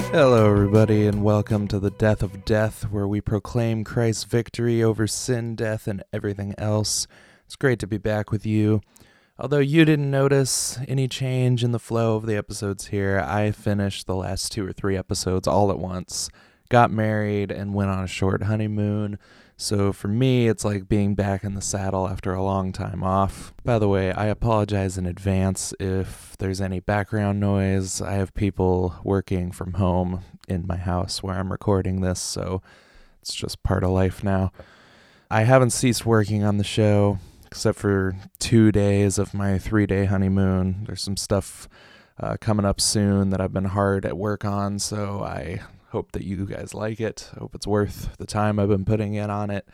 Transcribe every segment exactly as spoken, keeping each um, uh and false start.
Hello, everybody, and welcome to the Death of Death, where we proclaim Christ's victory over sin, death, and everything else. It's great to be back with you. Although you didn't notice any change in the flow of the episodes here, I finished the last two or three episodes all at once, got married, and went on a short honeymoon. So for me, it's like being back in the saddle after a long time off. By the way, I apologize in advance if there's any background noise. I have people working from home in my house where I'm recording this, so it's just part of life now. I haven't ceased working on the show, except for two days of my three-day honeymoon. There's some stuff uh, coming up soon that I've been hard at work on, so I hope that you guys like it. Hope it's worth the time I've been putting in on it.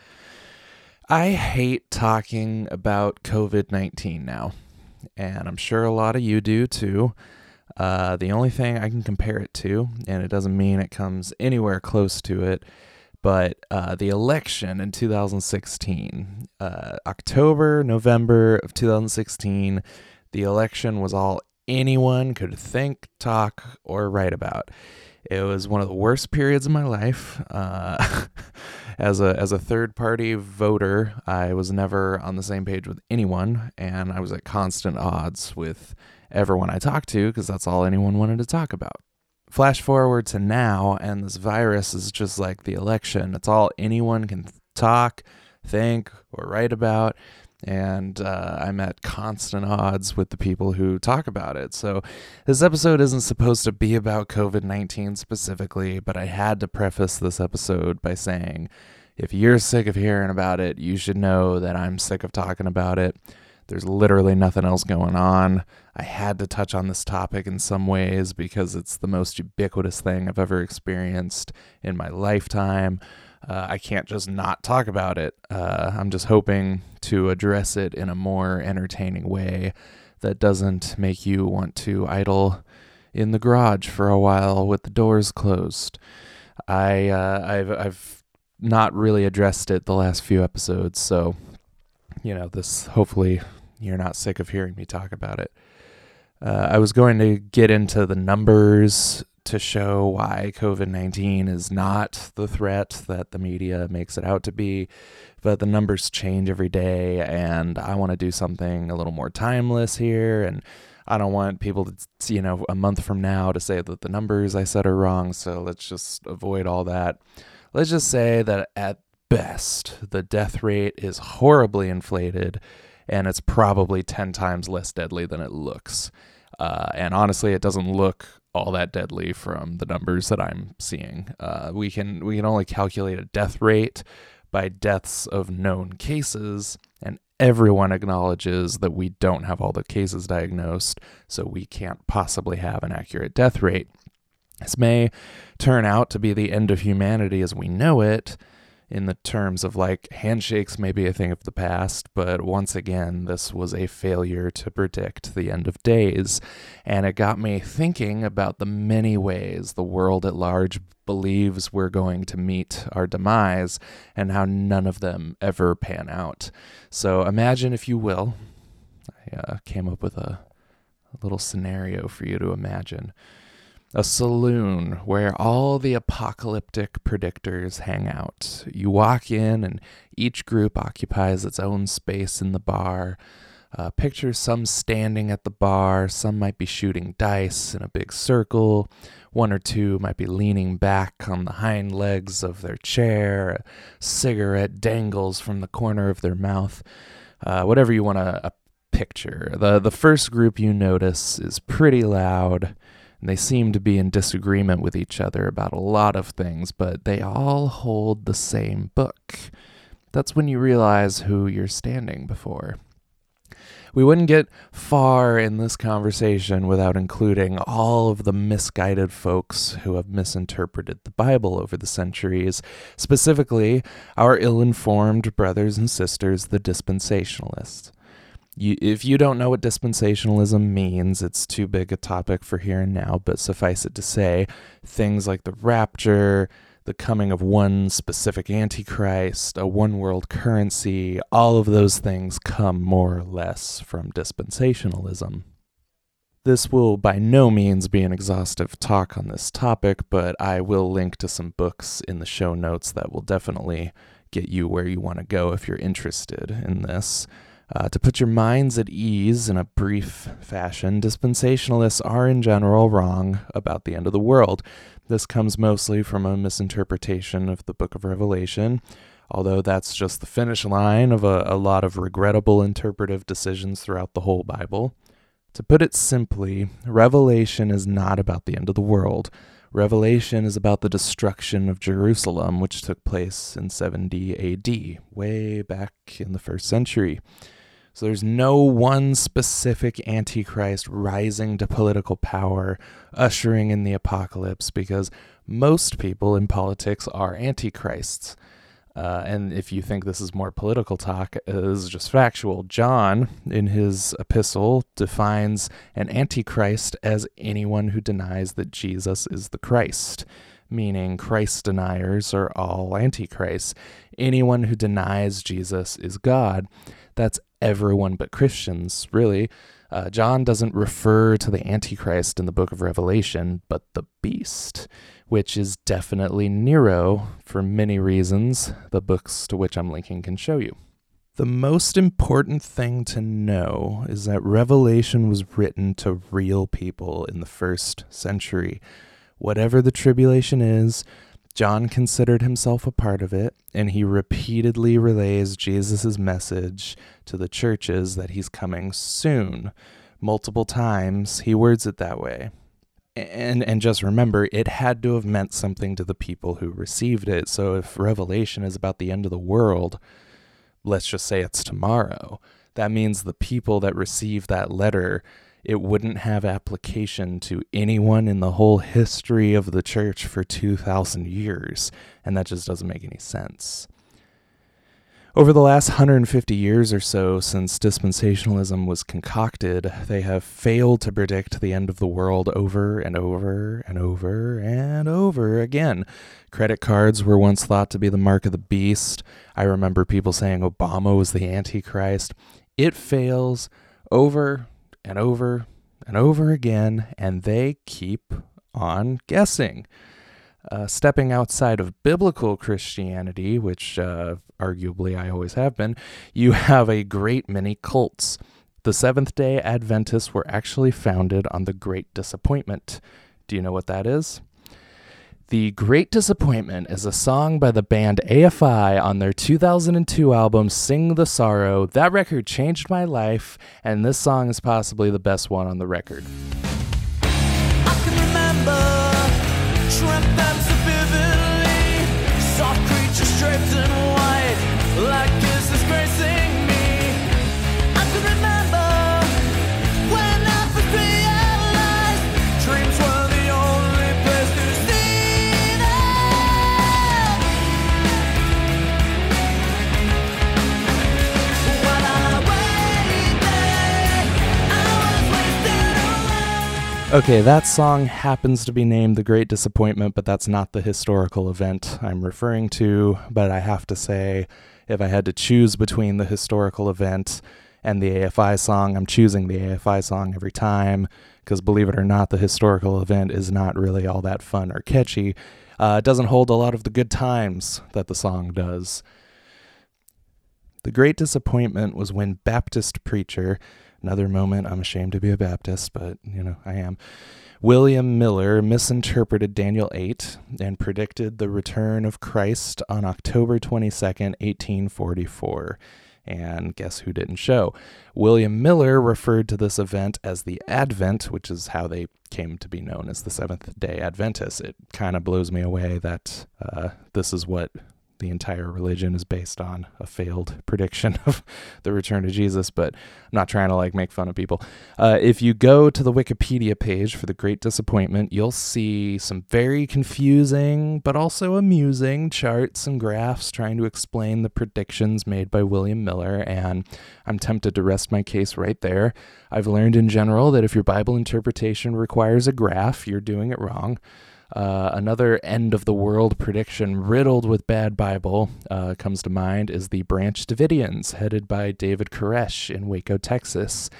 I hate talking about covid nineteen now, and I'm sure a lot of you do too. Uh, the only thing I can compare it to, and it doesn't mean it comes anywhere close to it, but uh, the election in two thousand sixteen, uh, October, November of two thousand sixteen, the election was all anyone could think, talk, or write about. It was one of the worst periods of my life. Uh, as a as a third-party voter, I was never on the same page with anyone, and I was at constant odds with everyone I talked to because that's all anyone wanted to talk about. Flash forward to now, and this virus is just like the election. It's all anyone can talk, think, or write about. And uh, I'm at constant odds with the people who talk about it. So this episode isn't supposed to be about covid nineteen specifically, but I had to preface this episode by saying, if you're sick of hearing about it, you should know that I'm sick of talking about it. There's literally nothing else going on. I had to touch on this topic in some ways because it's the most ubiquitous thing I've ever experienced in my lifetime. Uh, I can't just not talk about it. Uh, I'm just hoping to address it in a more entertaining way that doesn't make you want to idle in the garage for a while with the doors closed. I uh, I've I've not really addressed it the last few episodes, so you know this. Hopefully, you're not sick of hearing me talk about it. Uh, I was going to get into the numbers to show why covid nineteen is not the threat that the media makes it out to be, but the numbers change every day, and I want to do something a little more timeless here, and I don't want people to, you know, a month from now to say that the numbers I said are wrong, so let's just avoid all that. Let's just say that at best, the death rate is horribly inflated, and it's probably ten times less deadly than it looks. Uh, and honestly, it doesn't look all that deadly from the numbers that I'm seeing. Uh, we can we can only calculate a death rate by deaths of known cases, and everyone acknowledges that we don't have all the cases diagnosed, so we can't possibly have an accurate death rate. This may turn out to be the end of humanity as we know it, in the terms of like handshakes may be a thing of the past, but once again, this was a failure to predict the end of days. And it got me thinking about the many ways the world at large believes we're going to meet our demise and how none of them ever pan out. So imagine, if you will, I uh, came up with a, a little scenario for you to imagine. A saloon where all the apocalyptic predictors hang out. You walk in and each group occupies its own space in the bar. Uh, picture some standing at the bar, some might be shooting dice in a big circle, one or two might be leaning back on the hind legs of their chair, a cigarette dangles from the corner of their mouth, uh, whatever you want to uh, picture. The, the first group you notice is pretty loud. They seem to be in disagreement with each other about a lot of things, but they all hold the same book. That's when you realize who you're standing before. We wouldn't get far in this conversation without including all of the misguided folks who have misinterpreted the Bible over the centuries, specifically our ill-informed brothers and sisters, the dispensationalists. You, if you don't know what dispensationalism means, it's too big a topic for here and now, but suffice it to say, things like the rapture, the coming of one specific antichrist, a one-world currency, all of those things come more or less from dispensationalism. This will by no means be an exhaustive talk on this topic, but I will link to some books in the show notes that will definitely get you where you want to go if you're interested in this. Uh, to put your minds at ease in a brief fashion, dispensationalists are in general wrong about the end of the world. This comes mostly from a misinterpretation of the Book of Revelation, although that's just the finish line of a, a lot of regrettable interpretive decisions throughout the whole Bible. To put it simply, Revelation is not about the end of the world. Revelation is about the destruction of Jerusalem, which took place in seventy A D, way back in the first century. So there's no one specific Antichrist rising to political power, ushering in the apocalypse, because most people in politics are antichrists. Uh, and if you think this is more political talk, it is just factual. John, in his epistle, defines an antichrist as anyone who denies that Jesus is the Christ, meaning Christ deniers are all antichrists. Anyone who denies Jesus is God. That's everyone but Christians, really. Uh, John doesn't refer to the Antichrist in the book of Revelation, but the beast, which is definitely Nero for many reasons, the books to which I'm linking can show you. The most important thing to know is that Revelation was written to real people in the first century. Whatever the tribulation is, John considered himself a part of it, and he repeatedly relays Jesus' message to the churches that he's coming soon. Multiple times, he words it that way. And and just remember, it had to have meant something to the people who received it. So if Revelation is about the end of the world, let's just say it's tomorrow, that means the people that receive that letter, it wouldn't have application to anyone in the whole history of the church for two thousand years, and that just doesn't make any sense. Over the last one hundred fifty years or so since dispensationalism was concocted, they have failed to predict the end of the world over and over and over and over again. Credit cards were once thought to be the mark of the beast. I remember people saying Obama was the Antichrist. It fails over and over and over again, and they keep on guessing. Uh, stepping outside of biblical Christianity, which uh, arguably I always have been, you have a great many cults. The Seventh-day Adventists were actually founded on the Great Disappointment. Do you know what that is? The Great Disappointment is a song by the band A F I on their two thousand two album, Sing the Sorrow. That record changed my life, and this song is possibly the best one on the record. I can remember shrimp them so vividly, soft creatures draped in white, like kisses gracing me. I can remember when I first realized dreams were the only place to see them. While I waited, I was wasted away. Okay, that song happens to be named The Great Disappointment, but that's not the historical event I'm referring to. But I have to say, if I had to choose between the historical event and the A F I song, I'm choosing the A F I song every time, because believe it or not, the historical event is not really all that fun or catchy. Uh, it doesn't hold a lot of the good times that the song does. The Great Disappointment was when Baptist preacher, another moment I'm ashamed to be a Baptist, but, you know, I am, William Miller misinterpreted Daniel eight and predicted the return of Christ on October twenty-second, eighteen forty-four. And guess who didn't show? William Miller referred to this event as the Advent, which is how they came to be known as the Seventh-day Adventists. It kind of blows me away that uh, this is what the entire religion is based on, a failed prediction of the return of Jesus, but I'm not trying to like make fun of people. Uh, if you go to the Wikipedia page for The Great Disappointment, you'll see some very confusing but also amusing charts and graphs trying to explain the predictions made by William Miller, and I'm tempted to rest my case right there. I've learned in general that if your Bible interpretation requires a graph, you're doing it wrong. Uh, another end-of-the-world prediction riddled with bad Bible uh, comes to mind is the Branch Davidians, headed by David Koresh in Waco, Texas.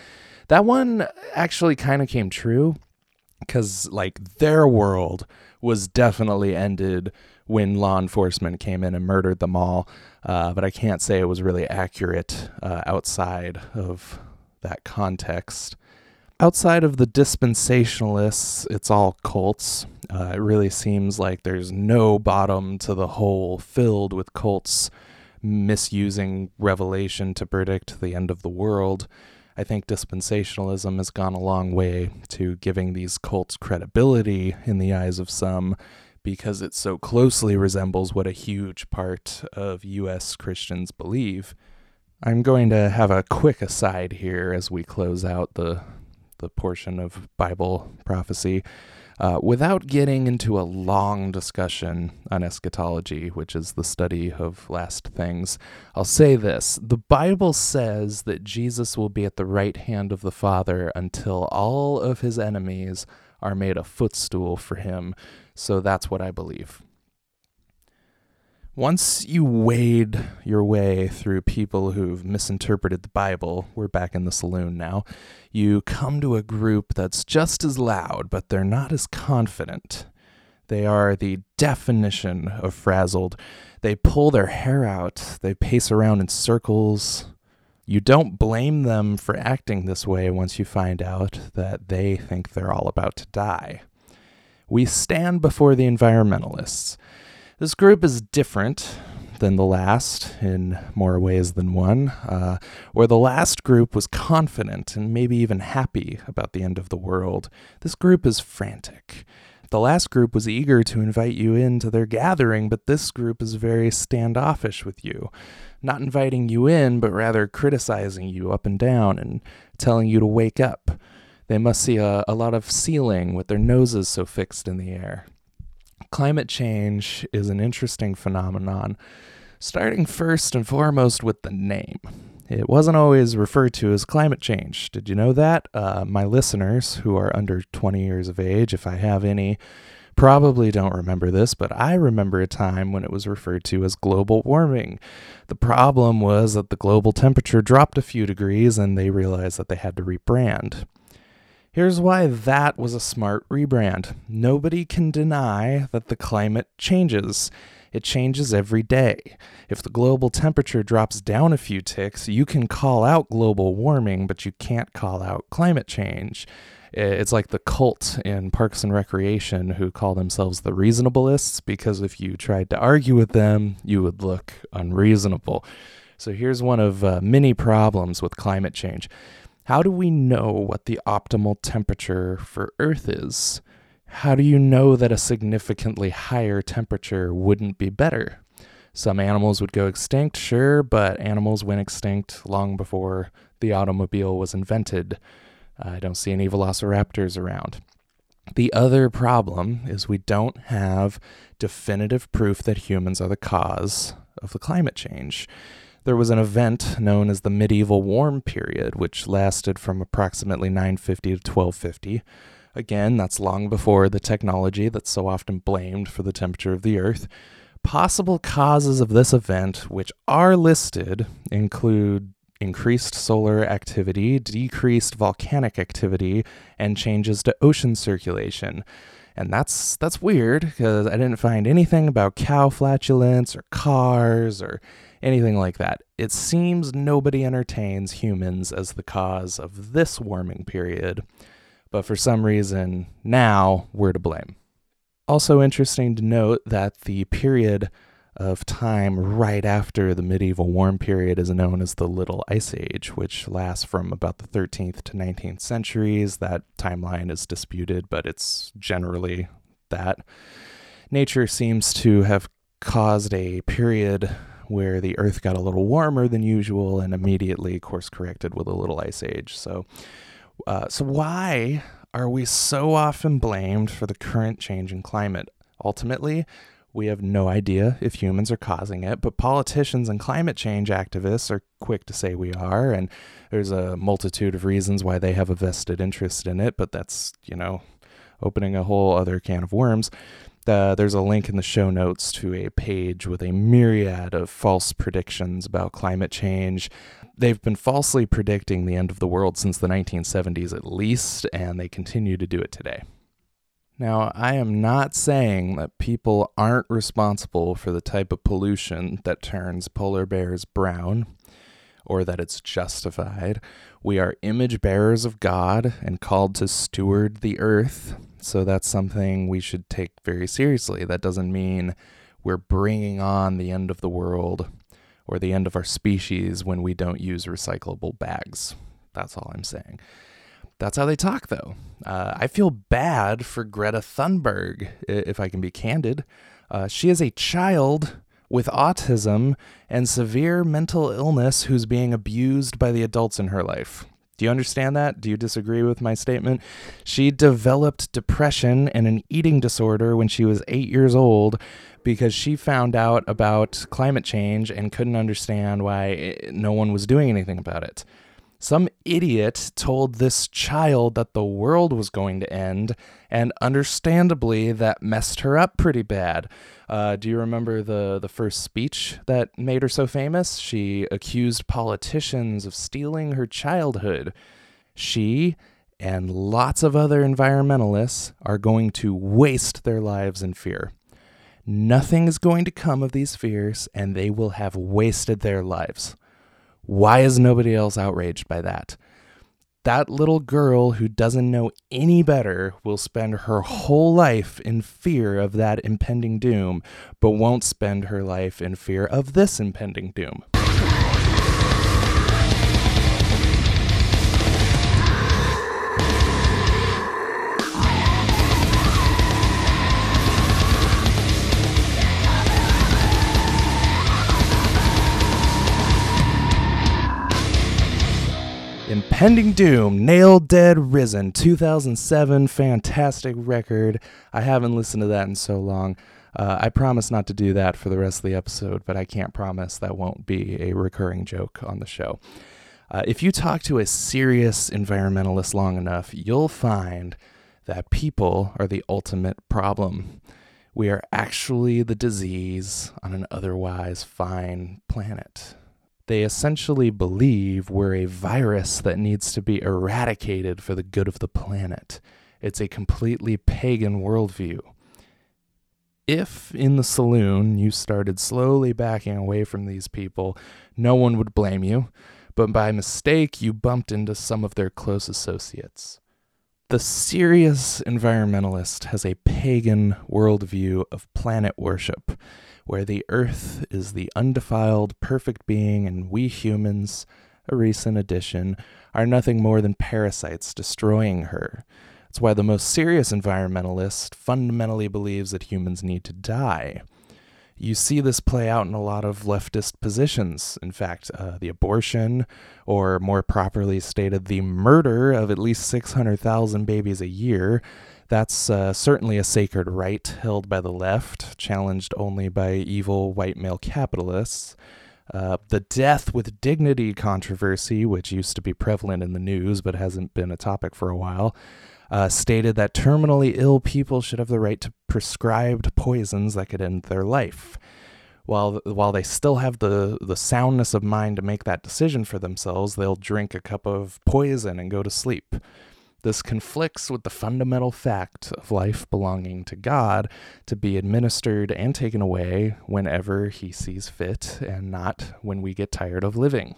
That one actually kind of came true because, like, their world was definitely ended when law enforcement came in and murdered them all. Uh, but I can't say it was really accurate uh, outside of that context. Outside of the dispensationalists, it's all cults. Uh, it really seems like there's no bottom to the hole filled with cults misusing revelation to predict the end of the world. I think dispensationalism has gone a long way to giving these cults credibility in the eyes of some because it so closely resembles what a huge part of U S Christians believe. I'm going to have a quick aside here as we close out the the portion of Bible prophecy, uh, without getting into a long discussion on eschatology, which is the study of last things. I'll say this. The Bible says that Jesus will be at the right hand of the Father until all of his enemies are made a footstool for him. So that's what I believe. Once you wade your way through people who've misinterpreted the Bible, we're back in the saloon now, you come to a group that's just as loud, but they're not as confident. They are the definition of frazzled. They pull their hair out. They pace around in circles. You don't blame them for acting this way once you find out that they think they're all about to die. We stand before the environmentalists. This group is different than the last in more ways than one, uh, where the last group was confident and maybe even happy about the end of the world. This group is frantic. The last group was eager to invite you into their gathering, but this group is very standoffish with you, not inviting you in, but rather criticizing you up and down and telling you to wake up. They must see a, a lot of ceiling with their noses so fixed in the air. Climate change is an interesting phenomenon, starting first and foremost with the name. It wasn't always referred to as climate change. Did you know that? Uh, my listeners, who are under twenty years of age, if I have any, probably don't remember this, but I remember a time when it was referred to as global warming. The problem was that the global temperature dropped a few degrees and they realized that they had to rebrand. Here's why that was a smart rebrand. Nobody can deny that the climate changes. It changes every day. If the global temperature drops down a few ticks, you can call out global warming, but you can't call out climate change. It's like the cult in Parks and Recreation who call themselves the reasonableists, because if you tried to argue with them, you would look unreasonable. So here's one of uh, many problems with climate change. How do we know what the optimal temperature for Earth is? How do you know that a significantly higher temperature wouldn't be better? Some animals would go extinct, sure, but animals went extinct long before the automobile was invented. I don't see any velociraptors around. The other problem is we don't have definitive proof that humans are the cause of the climate change. There was an event known as the medieval warm period, which lasted from approximately nine fifty to twelve fifty. Again, that's long before the technology that's so often blamed for the temperature of the Earth. Possible causes of this event, which are listed, include increased solar activity, decreased volcanic activity, and changes to ocean circulation. And that's that's weird, because I didn't find anything about cow flatulence or cars or anything like that. It seems nobody entertains humans as the cause of this warming period, but for some reason, now we're to blame. Also interesting to note that the period of time right after the medieval warm period is known as the Little Ice Age, which lasts from about the thirteenth to nineteenth centuries. That timeline is disputed, but it's generally that. Nature seems to have caused a period where the Earth got a little warmer than usual and immediately course corrected with a Little Ice Age. So, uh, so why are we so often blamed for the current change in climate? Ultimately, we have no idea if humans are causing it, but politicians and climate change activists are quick to say we are, and there's a multitude of reasons why they have a vested interest in it, but that's, you know, opening a whole other can of worms. Uh, there's a link in the show notes to a page with a myriad of false predictions about climate change. They've been falsely predicting the end of the world since the nineteen seventies at least, and they continue to do it today. Now, I am not saying that people aren't responsible for the type of pollution that turns polar bears brown, or that it's justified. We are image bearers of God and called to steward the earth, so that's something we should take very seriously. That doesn't mean we're bringing on the end of the world or the end of our species when we don't use recyclable bags. That's all I'm saying. That's how they talk, though. Uh, I feel bad for Greta Thunberg, if I can be candid. Uh, she is a child with autism and severe mental illness who's being abused by the adults in her life. Do you understand that? Do you disagree with my statement? She developed depression and an eating disorder when she was eight years old because she found out about climate change and couldn't understand why no one was doing anything about it. Some idiot told this child that the world was going to end, and understandably, that messed her up pretty bad. Uh, do you remember the, the first speech that made her so famous? She accused politicians of stealing her childhood. She and lots of other environmentalists are going to waste their lives in fear. Nothing is going to come of these fears, and they will have wasted their lives. Why is nobody else outraged by that? That little girl who doesn't know any better will spend her whole life in fear of that impending doom, but won't spend her life in fear of this impending doom. Impending Doom, Nail Dead Risen, two thousand seven, fantastic record. I haven't listened to that in so long. Uh, I promise not to do that for the rest of the episode, but I can't promise that won't be a recurring joke on the show. Uh, if you talk to a serious environmentalist long enough, you'll find that people are the ultimate problem. We are actually the disease on an otherwise fine planet. They essentially believe we're a virus that needs to be eradicated for the good of the planet. It's a completely pagan worldview. If in the saloon you started slowly backing away from these people, no one would blame you, but by mistake you bumped into some of their close associates. The serious environmentalist has a pagan worldview of planet worship, where the earth is the undefiled, perfect being, and we humans, a recent addition, are nothing more than parasites destroying her. That's why the most serious environmentalist fundamentally believes that humans need to die. You see this play out in a lot of leftist positions. In fact, uh, the abortion, or more properly stated, the murder of at least six hundred thousand babies a year, that's uh, certainly a sacred right held by the left, challenged only by evil white male capitalists. Uh, the death with dignity controversy, which used to be prevalent in the news but hasn't been a topic for a while, uh, stated that terminally ill people should have the right to prescribed poisons that could end their life. While while they still have the, the soundness of mind to make that decision for themselves, they'll drink a cup of poison and go to sleep. This conflicts with the fundamental fact of life belonging to God to be administered and taken away whenever he sees fit, and not when we get tired of living.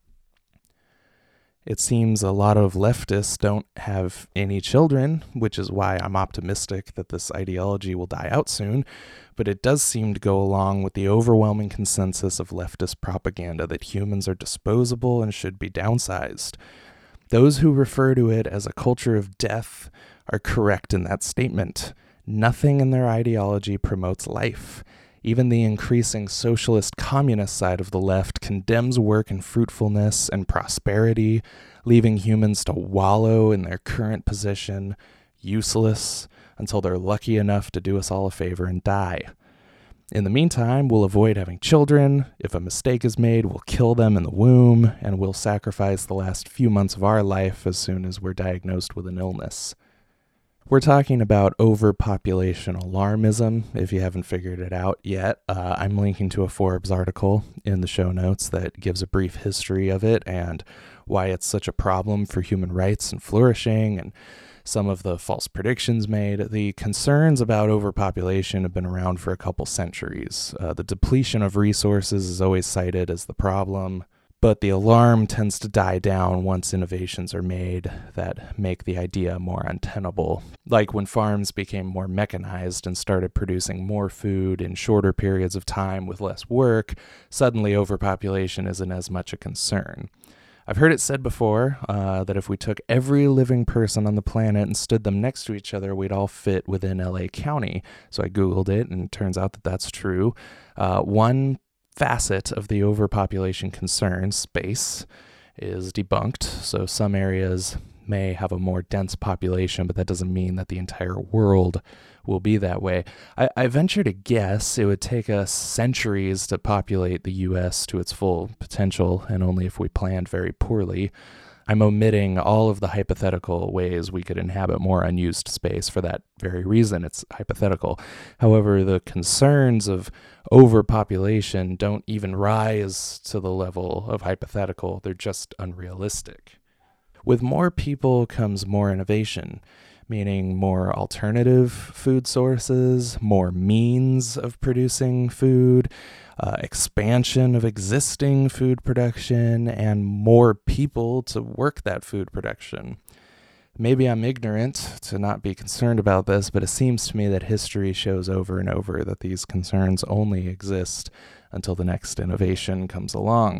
It seems a lot of leftists don't have any children, which is why I'm optimistic that this ideology will die out soon, but it does seem to go along with the overwhelming consensus of leftist propaganda that humans are disposable and should be downsized. Those who refer to it as a culture of death are correct in that statement. Nothing in their ideology promotes life. Even the increasing socialist communist side of the left condemns work and fruitfulness and prosperity, leaving humans to wallow in their current position, useless, until they're lucky enough to do us all a favor and die. In the meantime, we'll avoid having children. If a mistake is made, we'll kill them in the womb, and we'll sacrifice the last few months of our life as soon as we're diagnosed with an illness. We're talking about overpopulation alarmism, if you haven't figured it out yet. Uh, I'm linking to a Forbes article in the show notes that gives a brief history of it and why it's such a problem for human rights and flourishing, and some of the false predictions made. The concerns about overpopulation have been around for a couple centuries. Uh, the depletion of resources is always cited as the problem, but the alarm tends to die down once innovations are made that make the idea more untenable. Like when farms became more mechanized and started producing more food in shorter periods of time with less work, suddenly overpopulation isn't as much a concern. I've heard it said before uh, that if we took every living person on the planet and stood them next to each other, we'd all fit within L A County. So I Googled it, and it turns out that that's true. Uh, one facet of the overpopulation concern, space, is debunked. So some areas may have a more dense population, but that doesn't mean that the entire world will be that way. I, I venture to guess it would take us centuries to populate the U S to its full potential, and only if we planned very poorly. I'm omitting all of the hypothetical ways we could inhabit more unused space for that very reason. It's hypothetical. However, the concerns of overpopulation don't even rise to the level of hypothetical. They're just unrealistic. With more people comes more innovation, meaning more alternative food sources, more means of producing food, uh, expansion of existing food production, and more people to work that food production. Maybe I'm ignorant to not be concerned about this, but it seems to me that history shows over and over that these concerns only exist until the next innovation comes along.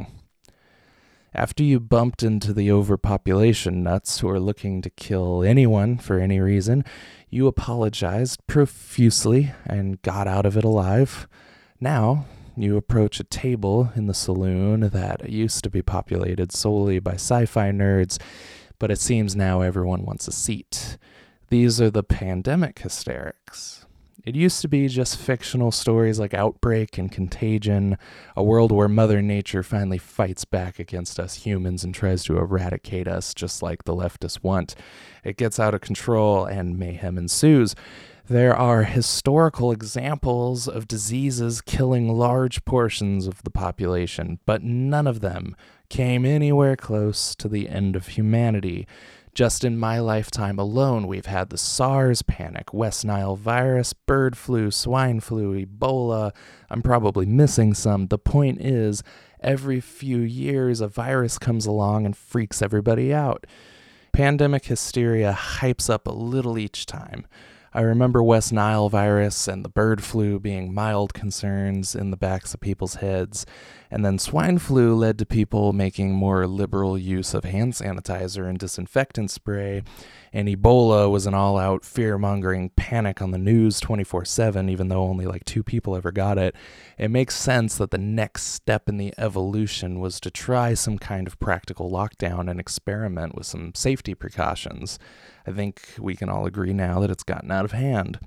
After you bumped into the overpopulation nuts who are looking to kill anyone for any reason, you apologized profusely and got out of it alive. Now, you approach a table in the saloon that used to be populated solely by sci-fi nerds, but it seems now everyone wants a seat. These are the pandemic hysterics. It used to be just fictional stories like Outbreak and Contagion, a world where Mother Nature finally fights back against us humans and tries to eradicate us just like the leftists want. It gets out of control and mayhem ensues. There are historical examples of diseases killing large portions of the population, but none of them came anywhere close to the end of humanity. Just in my lifetime alone, we've had the SARS panic, West Nile virus, bird flu, swine flu, Ebola. I'm probably missing some. The point is, every few years, a virus comes along and freaks everybody out. Pandemic hysteria hypes up a little each time. I remember West Nile virus and the bird flu being mild concerns in the backs of people's heads, and then swine flu led to people making more liberal use of hand sanitizer and disinfectant spray, and Ebola was an all-out fear-mongering panic on the news twenty-four seven, even though only like two people ever got it. It makes sense that the next step in the evolution was to try some kind of practical lockdown and experiment with some safety precautions. I think we can all agree now that it's gotten out of hand.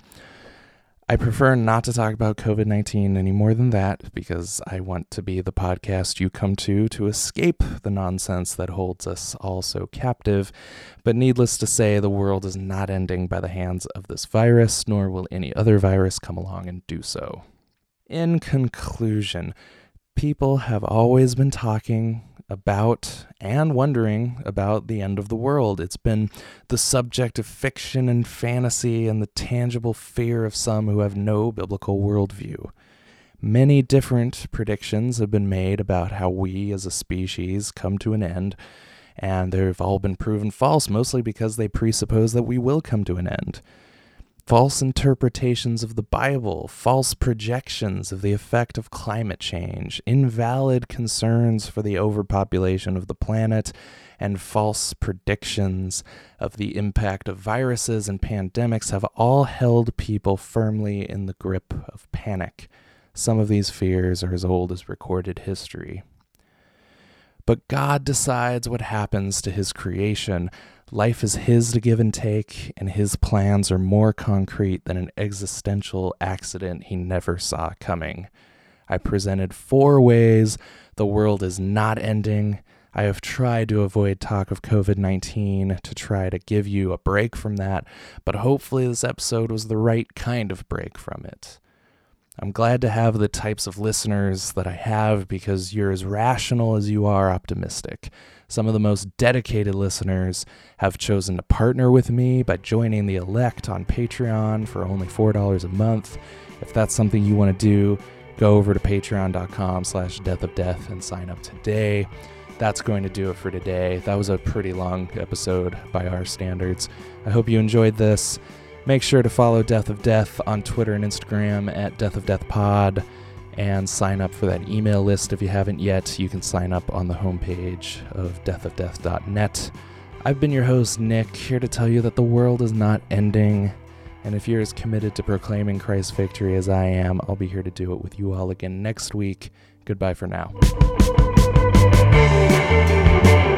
I prefer not to talk about covid nineteen any more than that because I want to be the podcast you come to to escape the nonsense that holds us all so captive. But needless to say, the world is not ending by the hands of this virus, nor will any other virus come along and do so. In conclusion, people have always been talking about and wondering about the end of the world. It's been the subject of fiction and fantasy and the tangible fear of some who have no biblical worldview. Many different predictions have been made about how we as a species come to an end, and they've all been proven false, mostly because they presuppose that we will come to an end. False interpretations of the Bible, false projections of the effect of climate change, invalid concerns for the overpopulation of the planet, and false predictions of the impact of viruses and pandemics have all held people firmly in the grip of panic. Some of these fears are as old as recorded history. But God decides what happens to his creation. Life is his to give and take, and his plans are more concrete than an existential accident he never saw coming. I presented four ways the world is not ending. I have tried to avoid talk of covid nineteen to try to give you a break from that, but hopefully this episode was the right kind of break from it. I'm glad to have the types of listeners that I have because you're as rational as you are optimistic. Some of the most dedicated listeners have chosen to partner with me by joining the Elect on Patreon for only four dollars a month. If that's something you want to do, go over to patreon.com slash death of death and sign up today. That's going to do it for today. That was a pretty long episode by our standards. I hope you enjoyed this. Make sure to follow Death of Death on Twitter and Instagram at Death of Death Pod and sign up for that email list if you haven't yet. You can sign up on the homepage of death of death dot net. I've been your host, Nick, here to tell you that the world is not ending. And if you're as committed to proclaiming Christ's victory as I am, I'll be here to do it with you all again next week. Goodbye for now.